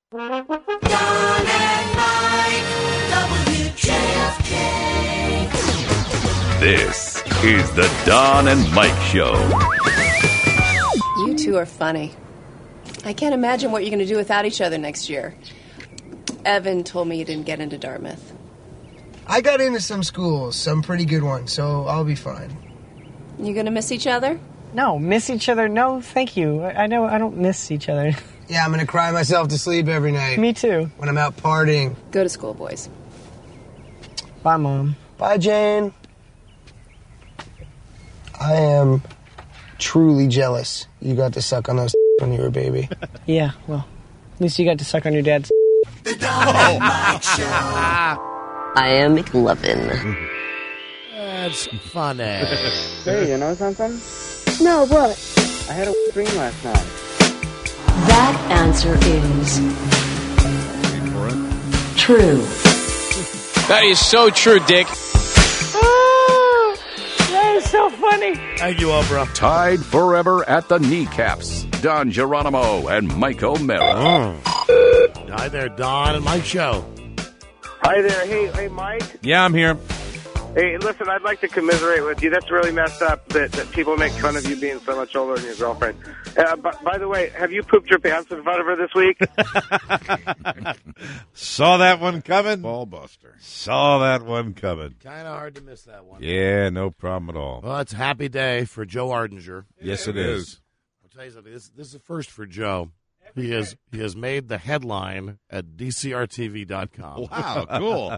Don and Mike, WJFK. This is the Don and Mike Show. You two are funny. I can't imagine what you're going to do without each other next year. Evan told me you didn't get into Dartmouth. I got into some schools, some pretty good ones, so I'll be fine. You going to miss each other? No, miss each other? No, thank you. I know I don't miss each other. Yeah, I'm gonna cry myself to sleep every night. Me too. When I'm out partying. Go to school, boys. Bye, Mom. Bye, Jane. I am truly jealous you got to suck on those when you were a baby. Yeah, well, at least you got to suck on your dad's. The Don and Mike Show. I am McLovin. That's funny. Hey, you know something? No, what? I had a dream last night. That answer is true. That is so true, Dick. That is so funny. Thank you all, bro. Tied forever at the kneecaps. Don Geronimo and Mike O'Mara. Hi there, Don and Mike Show. Hi there. Hey, Mike. Yeah, I'm here. Hey, listen, I'd like to commiserate with you. That's really messed up that people make fun of you being so much older than your girlfriend. By the way, have you pooped your pants in front of her this week? Saw that one coming. Ballbuster. Saw that one coming. Kind of hard to miss that one. Yeah, no problem at all. Well, it's a happy day for Joe Ardinger. Yes, it is. I'll tell you something. This is a first for Joe. He has made the headline at DCRTV.com. Wow, cool.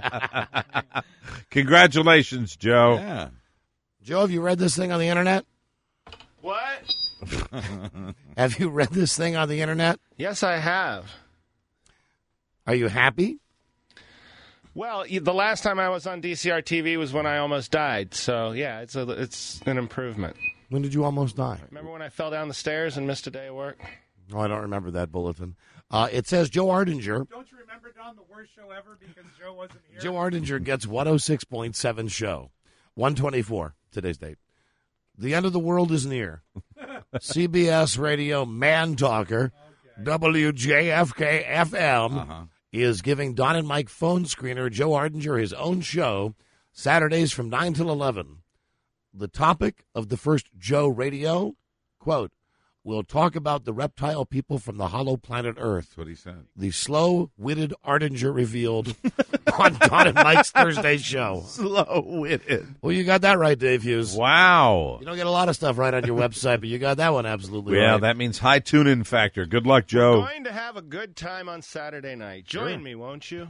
Congratulations, Joe. Yeah. Joe, have you read this thing on the internet? What? Have you read this thing on the internet? Yes, I have. Are you happy? Well, the last time I was on DCR TV was when I almost died. So, yeah, it's an improvement. When did you almost die? Remember when I fell down the stairs and missed a day of work? Oh, I don't remember that bulletin. It says Joe Ardinger. Don't you remember, Don, the worst show ever because Joe wasn't here? Joe Ardinger gets 106.7 show. 124, today's date. The end of the world is near. CBS Radio Man Talker, WJFK FM, is giving Don and Mike phone screener Joe Ardinger his own show, Saturdays from 9 till 11. The topic of the first Joe Radio, quote, we'll talk about the reptile people from the hollow planet Earth. That's what he said. The slow-witted Ardinger revealed on Don and Mike's Thursday show. Slow-witted. Well, you got that right, Dave Hughes. Wow. You don't get a lot of stuff right on your website, but you got that one absolutely right. Yeah, that means high tune-in factor. Good luck, Joe. We're going to have a good time on Saturday night. Join me, won't you?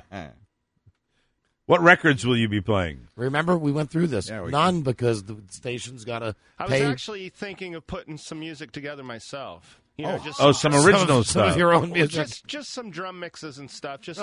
What records will you be playing? Remember, we went through this. Yeah, None, because the station's got to I was pay. actually thinking of putting some music together myself. You know, just some original some of stuff. your own music. Just some drum mixes and stuff. Just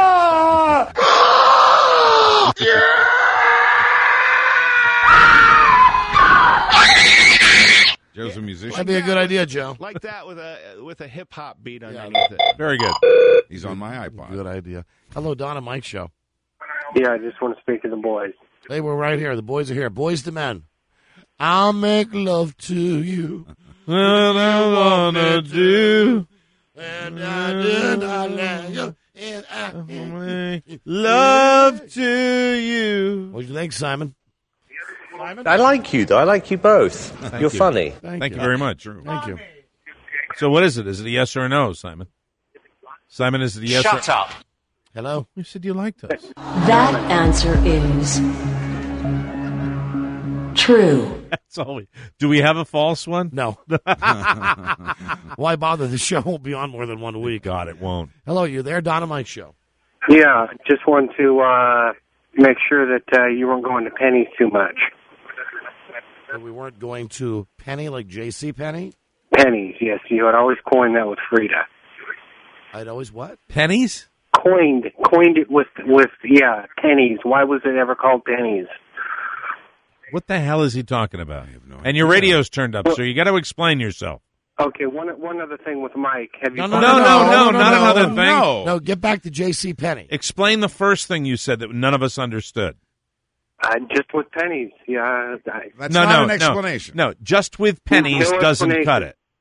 Joe's a musician. That'd be a good idea, Joe. like that with a hip hop beat underneath it. Very good. He's on my iPod. Good idea. Hello, Don and Mike Show. Yeah, I just want to speak to the boys. Hey, we're right here. The boys are here. Boys to men. I'll make love to you. What I wanna do, And I did not let you. And make love to you. What do you think, Simon? I like you, though. I like you both. You're funny. Thank you very much. Thank you. So what is it? Is it a yes or a no, Simon? Simon, is it a yes or... Shut up. Hello? You said you liked us. That answer is true. That's all we... Do we have a false one? No. Why bother? The show won't be on more than 1 week. God, it won't. Hello, you there? Don and Mike Show. Yeah, just want to make sure that you weren't going to Penny's too much. That we weren't going to Penny like J.C. Penny? Penny's, yes. You had always coined that with Frida. I'd always what? Pennies? Coined it with pennies. Why was it ever called Pennies? What the hell is he talking about? And your radio's turned up, so you got to explain yourself. Okay, one other thing with Mike. Have you? No, not another thing. No, get back to J.C. Penny. Explain the first thing you said that none of us understood. Just with pennies, yeah. That's not an explanation. No, just with pennies doesn't cut it.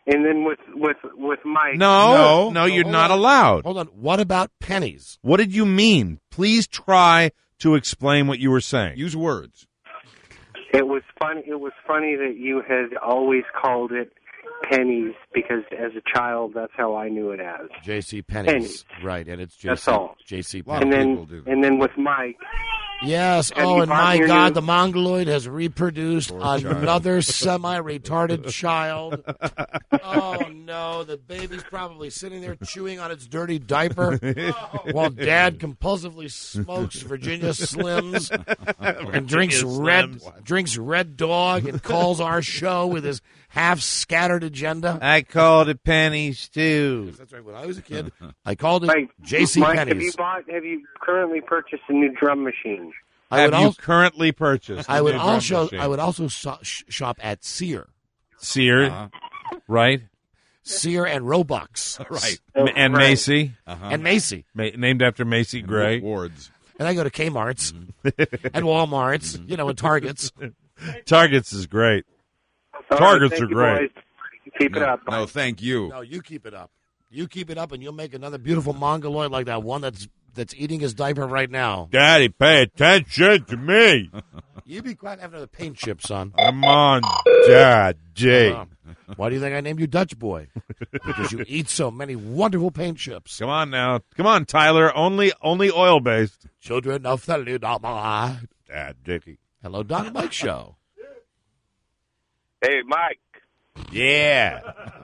And then with Mike. No, you're Hold not on. allowed. Hold on. What about pennies? What did you mean? Please try to explain what you were saying. Use words. It was funny. It was funny that you had always called it pennies because as a child, that's how I knew it as. J.C. Pennies. Right, and it's That's all. J.C. Lot of Pennies. people do. And then with Mike. Yes. Have Oh, you and bought my your God, new- the Mongoloid has reproduced Poor child. another semi-retarded child. Oh, no. The baby's probably sitting there chewing on its dirty diaper while Dad compulsively smokes Virginia Slims and drinks Red Dog and calls our show with his half-scattered agenda. I called it pennies, too. That's right. When I was a kid, I called it Mike, J.C. Mike, have Pennies. you currently purchased a new drum machine? Have you currently purchased a I would new drum also machine? I would also shop at Sear. Sear, right? Sear and Robux. Right. And Macy. And Macy. Named after Macy Gray. Wards. And I go to Kmart's and Walmart's, and Targets. Targets is great. All Targets right, are thank you, great. boys. Keep it up. No, thank you. No, you keep it up. You keep it up, and you'll make another beautiful mongoloid like that one that's eating his diaper right now. Daddy, pay attention to me. You be quiet after the paint chip, son. Come on, Dad, Jay. Why do you think I named you Dutch Boy? Because you eat so many wonderful paint chips. Come on now. Come on, Tyler. Only oil-based. Children of the Ludama. Dad, Dickie. Hello, Don and Mike Show. Hey, Mike, Yeah.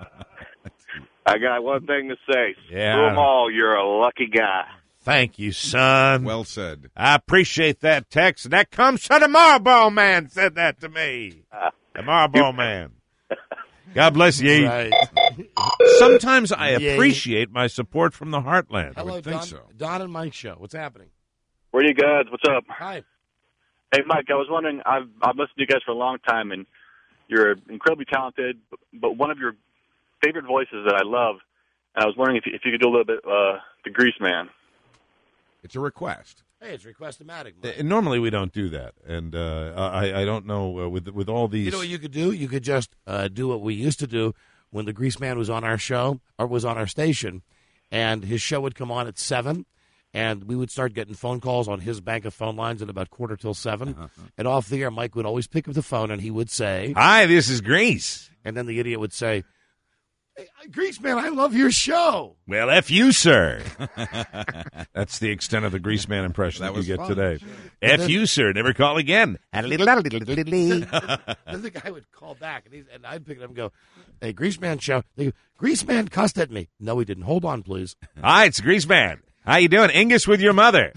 I got one thing to say. Yeah. Screw 'em all, you're a lucky guy. Thank you, son. Well said. I appreciate that text. And that comes from the Marlboro Man said that to me. The Marlboro Man. God bless you. Right. Sometimes I Yay. appreciate my support from the heartland. Hello, think Don, so. Don and Mike Show. What's happening? Where are you guys? What's up? Hi. Hey, Mike, I was wondering, I've listened to you guys for a long time, and you're incredibly talented, but one of your favorite voices that I love, and I was wondering if you could do a little bit the Grease Man. It's a request. Hey, it's Request-O-Matic, Mike. Normally we don't do that, and I don't know with all these. You know what you could do? You could just do what we used to do when the Grease Man was on our show or was on our station, and his show would come on at 7, and we would start getting phone calls on his bank of phone lines at about 7:15. And off the air, Mike would always pick up the phone, and he would say, "Hi, this is Grease." And then the idiot would say, "Hey, Grease Man, I love your show." Well, F you, sir. That's the extent of the Grease Man impression that was you get fun. today. F you, sir. Never call again. Then the guy would call back, and I'd pick it up and go, "Hey, Grease Man show." They go, "Grease Man cussed at me." No, he didn't. Hold on, please. Hi, it's Grease Man. How you doing? Ingus with your mother.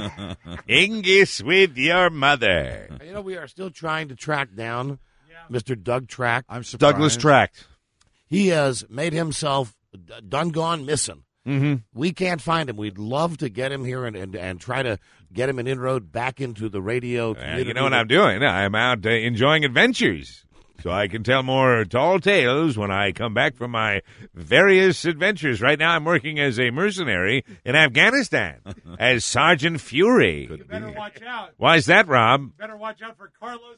Ingus with your mother. You know, we are still trying to track down Mr. Doug Track. I'm surprised. Douglas Tract. He has made himself done gone missing. Mm-hmm. We can't find him. We'd love to get him here and try to get him an inroad back into the radio community. You know what I'm doing? I'm out enjoying adventures. So I can tell more tall tales when I come back from my various adventures. Right now I'm working as a mercenary in Afghanistan as Sergeant Fury. You better watch out. Why is that, Rob? Better watch out for Carlos,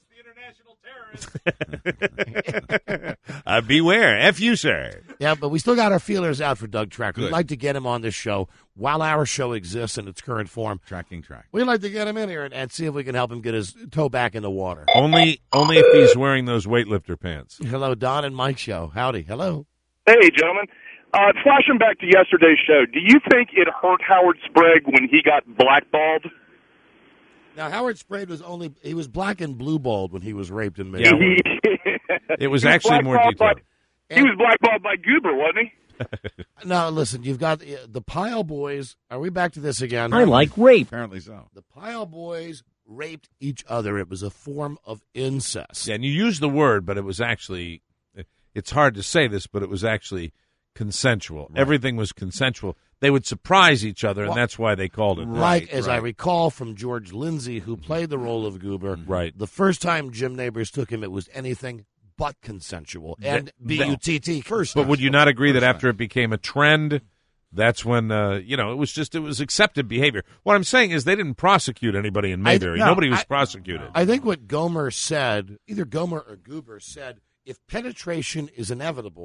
the international terrorist. Beware. F you, sir. Yeah, but we still got our feelers out for Doug Track. We'd Good. like to get him on this show while our show exists in its current form. Tracking track. We'd like to get him in here and see if we can help him get his toe back in the water. Only if he's wearing those weightlifter pants. Hello, Don and Mike Show. Howdy. Hello. Hey, gentlemen. Flashing back to yesterday's show, do you think it hurt Howard Sprague when he got blackballed? Now, Howard Sprague he was black and blue balled when he was raped in Yeah. Maine. It was actually more detailed. He was blackballed by Goober, wasn't he? Now, listen, you've got the Pile Boys. Are we back to this again? I like rape. Apparently so. The Pile Boys raped each other. It was a form of incest. Yeah, and you used the word, but it was actually, it's hard to say this, but it was actually consensual. Right. Everything was consensual. They would surprise each other, and that's why they called it. Like, as I recall from George Lindsay, who played the role of Goober, right. The first time Jim Neighbors took him, it was anything but consensual. And B-U-T-T. First. But would you not agree that after it became a trend, that's when, it was accepted behavior? What I'm saying is they didn't prosecute anybody in Mayberry. Nobody was prosecuted. I think what Gomer said, either Gomer or Goober said, if penetration is inevitable,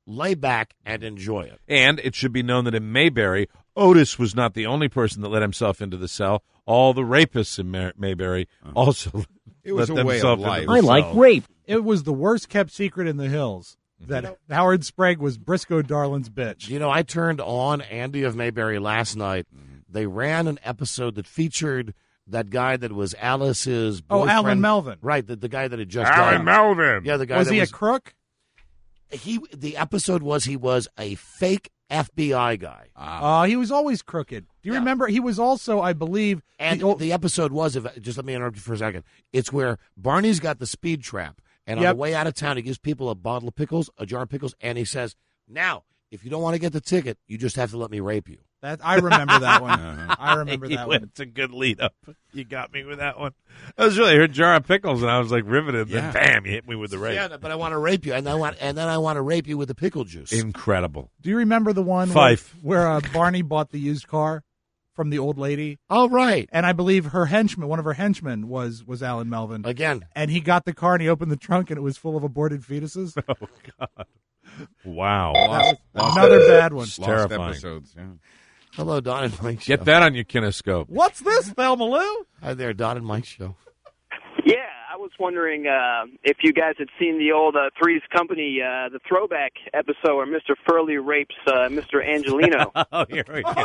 lay back and enjoy it. And it should be known that in Mayberry, Otis was not the only person that let himself into the cell. All the rapists in Mayberry also It was let a way of themselves life. into the cell. rape. It was the worst kept secret in the hills that Howard Sprague was Briscoe Darlin's bitch. You know, I turned on Andy of Mayberry last night. They ran an episode that featured that guy that was Alice's boyfriend. Alan Melvin. Right, the guy that had just Alan died. Melvin. Yeah, the guy Was that he was a crook? The episode was he was a fake FBI guy. He was always crooked. Do you remember? He was also, I believe, And the episode was, just let me interrupt you for a second. It's where Barney's got the speed trap, and on Yep. the way out of town, he gives people a bottle of pickles, a jar of pickles, and he says, "Now, if you don't want to get the ticket, you just have to let me rape you." I remember that one. I remember that one. It's a good lead up. You got me with that one. I was really heard jar of pickles, and I was like riveted. Yeah. Then bam, you hit me with the rape. Yeah, but I want to rape you, and then I want to rape you with the pickle juice. Incredible. Do you remember the one Fife. where Barney bought the used car from the old lady? Oh, right. And I believe her henchman, one of her henchmen, was Alan Melvin. Again. And he got the car and he opened the trunk and it was full of aborted fetuses. Oh, God. Wow. Another bad one. It's terrifying. Episodes, yeah. Hello, Don and Mike Show. Get that on your kinescope. What's this, Thelma Lou? Hi there, Don and Mike Show. Yeah, I was wondering if you guys had seen the old Three's Company, the throwback episode where Mr. Furley rapes Mr. Angelino. Oh, here we go.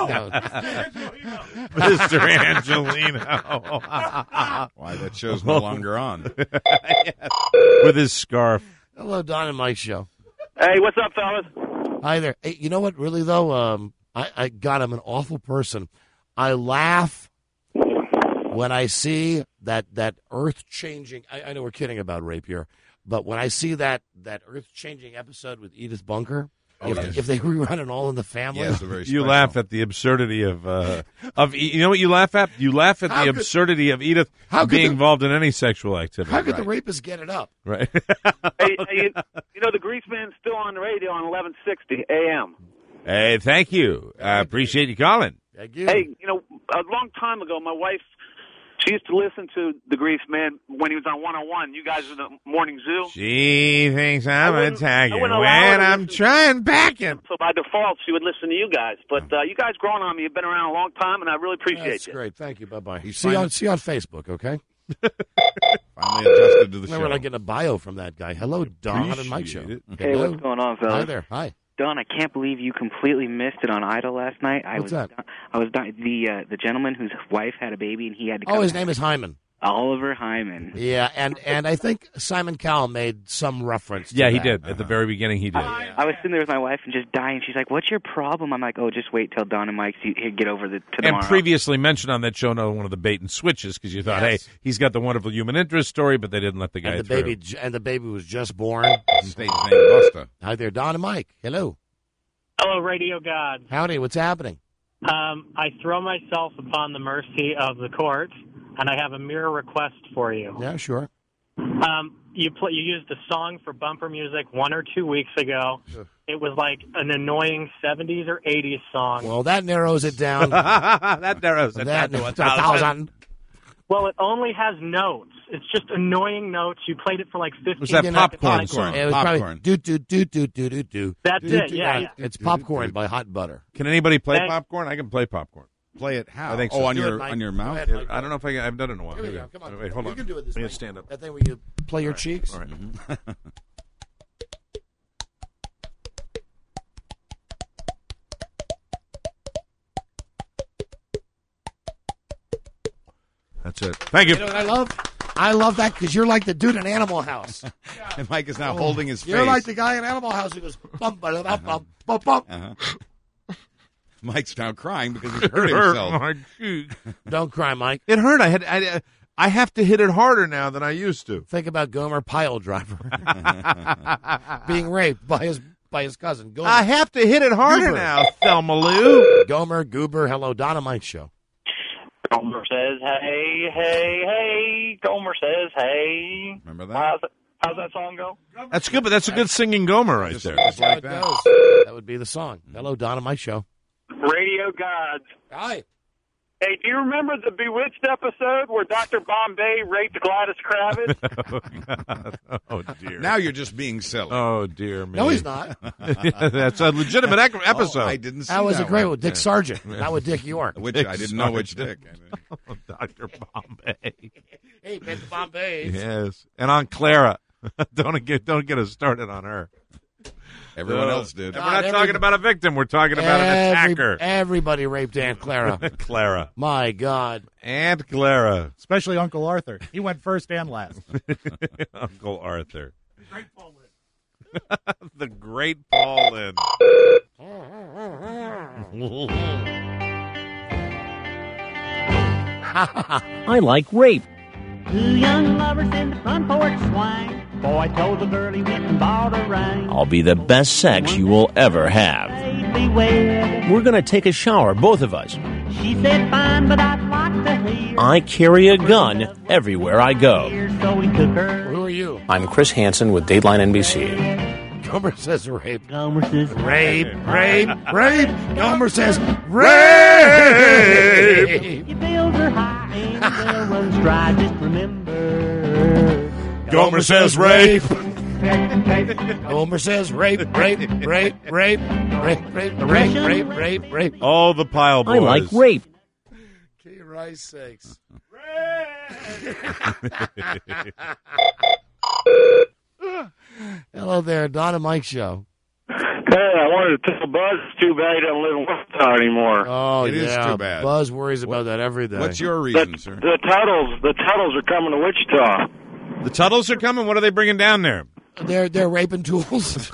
Mr. Angelino. Why, that show's no longer on. With his scarf. Hello, Don and Mike Show. Hey, what's up, fellas? Hi there. Hey, you know what, really, though? I'm an awful person. I laugh when I see that earth-changing... I know we're kidding about rape here, but when I see that earth-changing episode with Edith Bunker, if they rerun it All in the Family... Yeah, it's a very You special. laugh at the absurdity of you know what you laugh at? You laugh at the absurdity of Edith being involved in any sexual activity. How could the rapist get it up? Right. Hey, you know, the Grease Man's still on the radio on 1160 AM. Hey, thank you. I appreciate you calling. Thank you. Hey, you know, a long time ago, my wife, she used to listen to the Grease Man when he was on 101. You guys were the Morning Zoo. She thinks I'm a tiger wouldn't allow her when to I'm listen. trying packing. So by default, she would listen to you guys. But you guys growing on me. You've been around a long time, and I really appreciate That's you. great. Thank you. Bye-bye. See fine. on Facebook, okay? Finally adjusted to the Remember, show. I get a bio from that guy. Hello, Don and Mike Show. Appreciate it. Hey, Hello. what's going on, fellas? Hi there. Hi. Don, I can't believe you completely missed it on Idol last night. What's that? The gentleman whose wife had a baby and he had to come. Oh, his name is Hyman. Oliver Hyman. Yeah, and I think Simon Cowell made some reference to Yeah, he that. did. At the very beginning, he did. I was sitting there with my wife and just dying. She's like, "What's your problem?" I'm like, "Oh, just wait till Don and Mike get over to And tomorrow." previously mentioned on that show, one of the bait and switches, because you thought, Yes. hey, he's got the wonderful human interest story, but they didn't let the guy And through. the baby was just born. Stage name Busta. Hi there, Don and Mike. Hello. Hello, Radio God. Howdy. What's happening? I throw myself upon the mercy of the court, and I have a mere request for you. Yeah, sure. You used a song for bumper music 1 or 2 weeks ago. It was like an annoying 70s or 80s song. Well, that narrows it down. That narrows it down to 1,000. Well, it only has notes. It's just annoying notes. You played it for like 15 Was that minutes. popcorn song? It was Popcorn. probably do. That's it, yeah. It's Popcorn by Hot Butter. Can anybody play Thanks. popcorn? I can play popcorn. Play it how? I think Oh, so. on Do your it, Mike. on your Go mouth? ahead, Mike. I don't know if I haven't done it in a while. Here we Maybe. go. Come on. Wait, hold you on. can do it this Let me way. stand up. That thing where you play your cheeks. All right. That's it. Thank you. You know what I love that because you're like the dude in Animal House. And Mike is now holding his face. You're like the guy in Animal House who goes bum ba da bum bum bum. Mike's now crying because he's hurt himself. my cheek. Don't cry, Mike. It hurt. I have to hit it harder now than I used to. Think about Gomer Pile Driver being raped by his cousin. Gomer. I have to hit it harder Goober. now, Thelma Lou. Gomer, Goober, hello, Donna Mike Show. Gomer says, hey, hey, hey. Gomer says, hey. Remember that? How's that song go? That's good, but that's a good singing Gomer right there. Just That's how like it that. goes. That would be the song. Hello, Donna Mike Show. Radio Gods. Hi. Hey, do you remember the Bewitched episode where Dr. Bombay raped Gladys Kravitz? Oh, dear. Now you're just being silly. Oh, dear me. No, he's not. That's a legitimate episode. Oh, I didn't see That was a great one. one. Dick Sargent, not with Dick York. Which I didn't know which Dick. Dr. Bombay. Hey, Mr. Bombay. Yes. And on Clara. Don't get us started on her. Everyone else did. And we're not talking about a victim. We're talking about an attacker. Everybody raped Aunt Clara. Clara. My God. Aunt Clara. Especially Uncle Arthur. He went first and last. Uncle Arthur. The great Paul Lynde. I like rape. Two young lovers in the front porch swing. Boy told the girl he went and bought a ring. I'll be the best sex you will ever have. We're going to take a shower, both of us. She said fine, but I'd like to hear. I carry a gun everywhere I go. So we took her. Who are you? I'm Chris Hansen with Dateline NBC. Gomer says rape. Gomer says rape, rape, rape. Gomer says rape. You build her high and well runs dry. Just remember. Gomer says rape. Gomer says rape, rape, rape, rape, rape, rape, rape, rape, rape. Oh, the pile boys. I like rape. Key Rice sakes. Hello there, Don and Mike Show. Hey, I wanted to tell Buzz it's too bad he doesn't live in Wichita anymore. Oh, It is yeah. too bad. Buzz worries about that every day. What's your reason, sir? The Tuttles are coming to Wichita. The Tuttles are coming? What are they bringing down there? They're raping tools.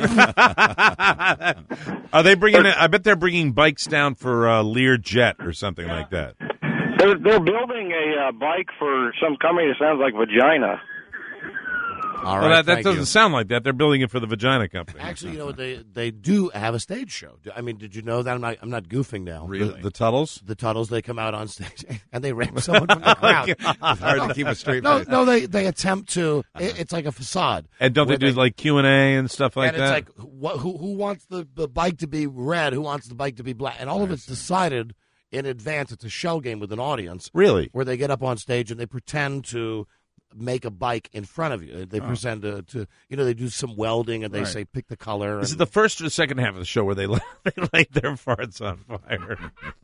Are they bringing? I bet they're bringing bikes down for Lear Jet or something like that. They're building a bike for some company that sounds like Vagina. All Well, right, that doesn't sound like that. They're building it for the Vagina Company. Actually, you know what? They do have a stage show. I mean, did you know that? I'm not goofing now. Really? The Tuttles? The Tuttles, they come out on stage and they rape someone from the crowd. It's hard to keep a straight face. No, they attempt to. It's like a facade. And don't they do like Q&A and stuff like and that? it's like, who wants the bike to be red? Who wants the bike to be black? And all of it's decided in advance. It's a shell game with an audience. Really? Where they get up on stage and they pretend to make a bike in front of you. They pretend to they do some welding and they say pick the color. Is it the first or the second half of the show where they light their farts on fire?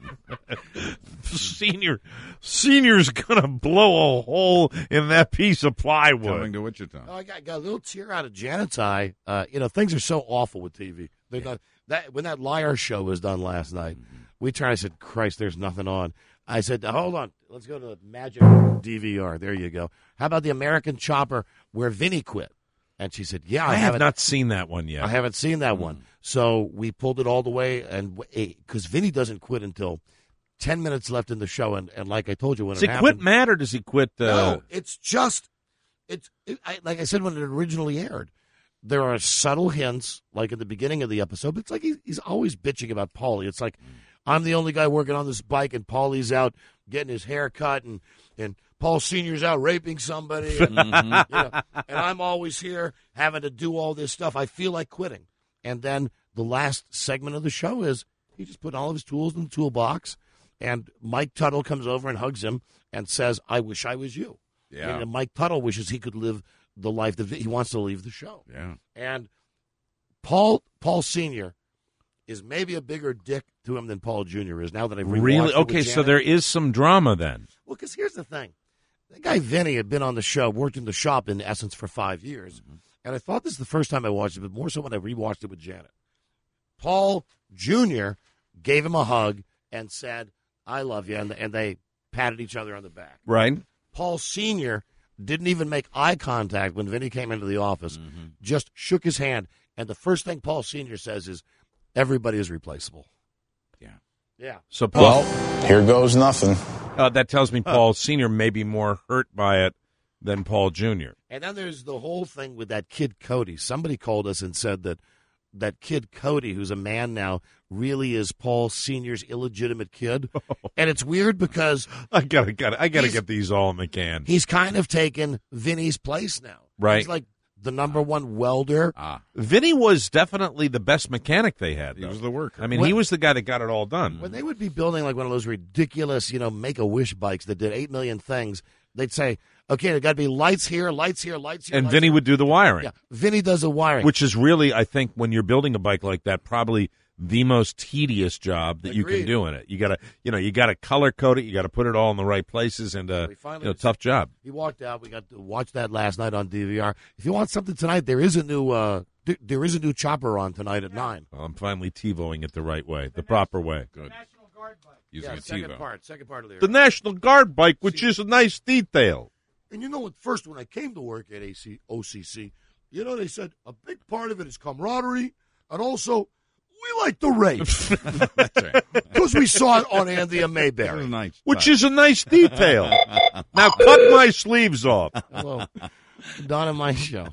Senior's gonna blow a hole in that piece of plywood. Coming to Wichita. Oh, I got a little tear out of Janet's eye. Things are so awful with TV. They're not that when that Liar show was done last night. We turned. I said, "Christ, there's nothing on." I said, "Hold on, let's go to the Magic DVR." There you go. How about the American Chopper where Vinny quit? And she said, "Yeah, I have not seen that one yet. I haven't seen that one." So we pulled it all the way, and because Vinny doesn't quit until 10 minutes left in the show, and like I told you, when does it he happened, quit mad or does he quit? No, it's just like I said when it originally aired. There are subtle hints, like in the beginning of the episode. But it's like he's always bitching about Paulie. It's like, I'm the only guy working on this bike, and Paulie's out getting his hair cut, and Paul Sr.'s out raping somebody, and, and I'm always here having to do all this stuff. I feel like quitting. And then the last segment of the show is he just put all of his tools in the toolbox, and Mike Tuttle comes over and hugs him and says, "I wish I was you." Yeah. And Mike Tuttle wishes he could live the life that he wants to leave the show. Yeah. And Paul Sr. is maybe a bigger dick to him than Paul Jr. is now that I've rewatched Really? it Okay, with so Janet. there is some drama then. Well, because here's the thing. That guy Vinny had been on the show, worked in the shop in essence for 5 years. And I thought this is the first time I watched it, but more so when I rewatched it with Janet. Paul Jr. gave him a hug and said, "I love you," and they patted each other on the back. Right. Paul Sr. didn't even make eye contact when Vinny came into the office, just shook his hand. And the first thing Paul Sr. says is, "Everybody is replaceable." Yeah. So Paul, here goes nothing. That tells me Paul Sr. may be more hurt by it than Paul Jr. And then there's the whole thing with that kid Cody. Somebody called us and said that kid Cody, who's a man now, really is Paul Sr.'s illegitimate kid. And it's weird because I gotta get these all in the can. He's kind of taken Vinny's place now. Right. He's like the number one welder. Vinny was definitely the best mechanic they had. He was the worker. I mean, he was the guy that got it all done. When they would be building like one of those ridiculous, Make-A-Wish bikes that did 8 million things, they'd say, okay, there got to be lights here, lights here, lights here. And lights Vinny here. would do the wiring. Yeah, Vinny does the wiring. Which is really, I think, when you're building a bike like that, probably the most tedious job that you can Agreed. do in it. You gotta color code it. You gotta put it all in the right places, and tough job. He walked out. We got to watch that last night on DVR. If you want something tonight, there is a new chopper on tonight at 9. Well, I'm finally TiVoing it the right way, the proper way. Good. Using a second part of The National Guard bike, which is a nice detail. And you know what? First, when I came to work at OCC, they said a big part of it is camaraderie, and also we like the race because we saw it on Andy and Mayberry, which is a nice detail. Now cut my sleeves off. Hello, Don and Mike show.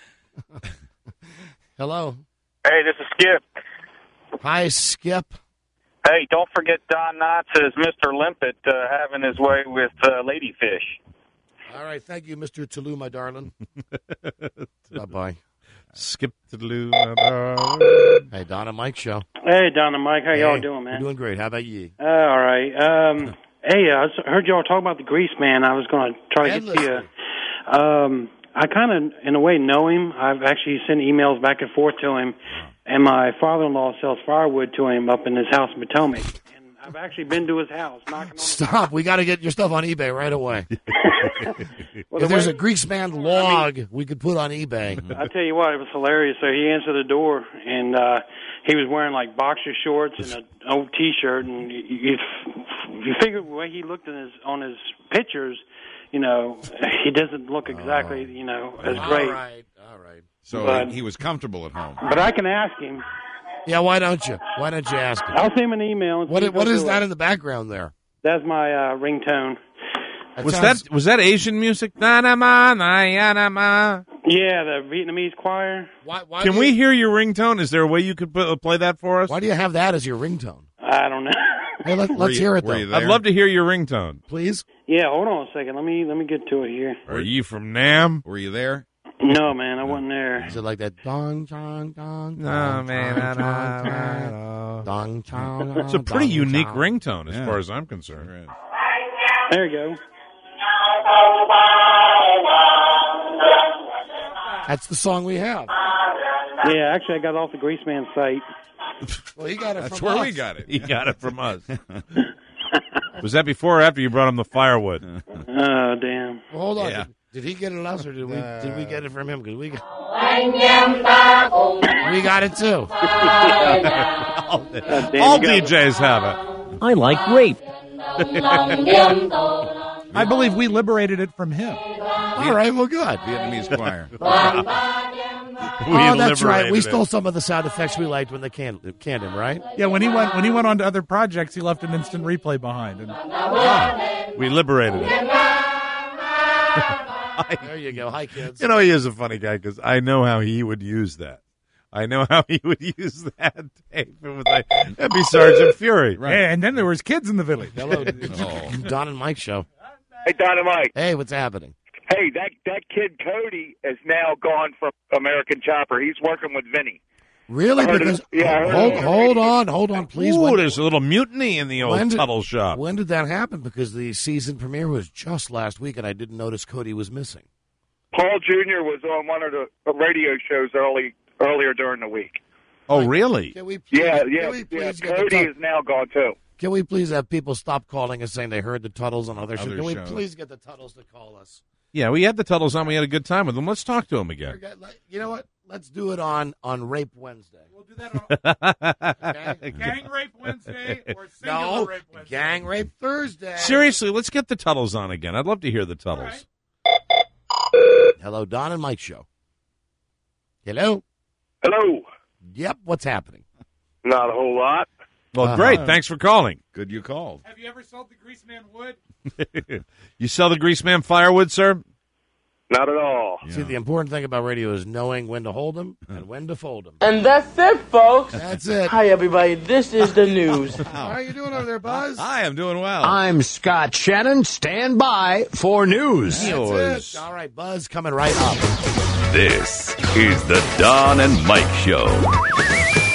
Hello. Hey, this is Skip. Hi, Skip. Hey, don't forget Don Knotts as Mr. Limpet having his way with Ladyfish. All right, thank you, Mr. Toulouse, my darling. Bye-bye. Skip Toulouse, my darling. Hey, Don and Mike show. Hey, Don and Mike, how y'all Hey, doing, man? We're doing great. How about you? All right. Hey, I heard y'all talk about the Grease Man. I was going to try to get to you. I kind of, in a way, know him. I've actually sent emails back and forth to him, and my father-in-law sells firewood to him up in his house in Potomac. And I've actually been to his house, knocking on Stop. We got to get your stuff on eBay right away. If there's a Grease Man log we could put on eBay. I tell you what, it was hilarious. So he answered the door, and he was wearing like boxer shorts and an old T-shirt, and you figure the way he looked on his pictures, he doesn't look exactly, as great. All right. So But- he was comfortable at home. But I can ask him. Yeah, why don't you? Why don't you ask him? I'll send him an email. And see if What he'll is do that it. in the background there? That's my ringtone. Was that Asian music? Na-na-ma, na-ya-na-ma. Yeah, the Vietnamese choir. Why Can we hear your ringtone? Is there a way you could play that for us? Why do you have that as your ringtone? I don't know. Hey, let's hear it, though. I'd love to hear your ringtone. Please? Yeah, hold on a second. Let me get to it here. Are you from Nam? Were you there? No, man, I wasn't there. Is it like that? Dong, chong, dong. No, man. Dong, chong. It's a pretty unique ringtone as far as I'm concerned. There you go. That's the song we have. Yeah, actually, I got it off the Grease Man site. Well, he got it That's from where us. we got it. He got it from us. Was that before or after you brought him the firewood? Oh, damn. Well, hold on. Yeah. Did he get it us or did we get it from him? Because we got it too. All DJs have it. I like rape. I believe we liberated it from him. All right, well, good. Vietnamese choir. Oh, that's right. We stole some of the sound effects we liked when they canned him, right? Yeah, when he went on to other projects, he left an instant replay behind. And We liberated it. There you go. Hi, kids. He is a funny guy because I know how he would use that. I know how he would use that tape. It was like, that'd be Sergeant Fury. Yeah, and then there was kids in the village. Hello, Don and Mike show. Hey, Don and Mike. Hey, what's happening? Hey, that kid Cody is now gone from American Chopper. He's working with Vinny. Really? I heard Because it- yeah, I heard hold on, please. Ooh, When- there's a little mutiny in the old Tuttle shop. When did that happen? Because the season premiere was just last week, and I didn't notice Cody was missing. Paul Jr. was on one of the radio shows earlier during the week. Oh, really? Can we Yeah. please get the Cody Tut- is now gone too. Can we please have people stop calling us saying they heard the Tuttles on other shows? Other Can we shows. please get the Tuttles to call us? Yeah, we had the Tuttles on. We had a good time with them. Let's talk to them again. You know what? Let's do it on Rape Wednesday. We'll do that on Gang Rape Wednesday or Singular No, Rape Wednesday. Gang Rape Thursday. Seriously, let's get the Tuttles on again. I'd love to hear the Tuttles. Hello, Don and Mike show. Hello. Hello. Yep. What's happening? Not a whole lot. Well, great. Thanks for calling. Good you called. Have you ever sold the Grease Man wood? You sell the Grease Man firewood, sir? Not at all. See, the important thing about radio is knowing when to hold them and when to fold them. And that's it, folks. That's it. Hi, everybody. This is the news. How are you doing over there, Buzz? Hi, I'm doing well. I'm Scott Shannon. Stand by for news. That's it. All right, Buzz coming right up. This is the Don and Mike Show.